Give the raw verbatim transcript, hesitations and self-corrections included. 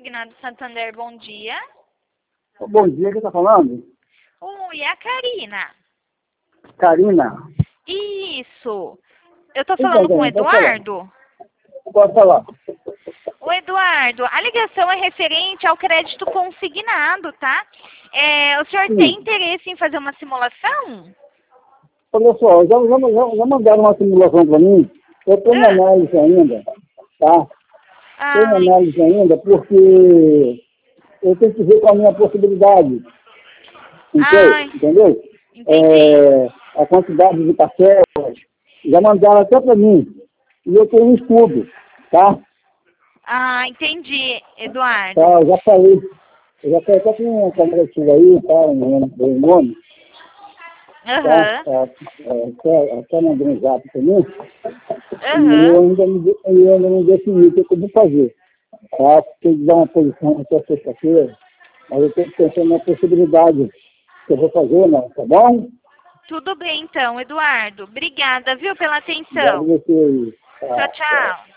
Consignado Santander, bom dia. Bom dia, quem tá falando? Oi, é a Karina. Karina. Isso. Eu tô Então, falando com o Karina, pode falar. Eduardo? Pode falar. O Eduardo, a ligação é referente ao crédito consignado, tá? É, o senhor Sim. tem interesse em fazer uma simulação? Olha só, já, já, já, já mandaram uma simulação para mim. Eu estou em Ah, análise ainda, tá? Estou em ai, análise ainda porque eu tenho que ver qual a minha possibilidade. Entendeu? ai, Entendeu? entendi. É, a quantidade de parcelas. Já mandaram até para mim. E eu tenho um estudo, tá? Ah, entendi, Eduardo. Tá, eu já falei. Eu já falei até com uma câmera sua aí, tá? O nome. Tá? Aham, É, é, até, até mandei um zap também, e eu aham. ainda não, de- eu ainda não defini o que eu vou fazer. Tá? Tem que dar uma posição até sexta-feira, mas eu estou pensando na possibilidade que eu vou fazer, né? Tá bom? Tudo bem então, Eduardo. Obrigada, viu, pela Obrigado a atenção. você aí. Tchau, Tá, tá. tchau.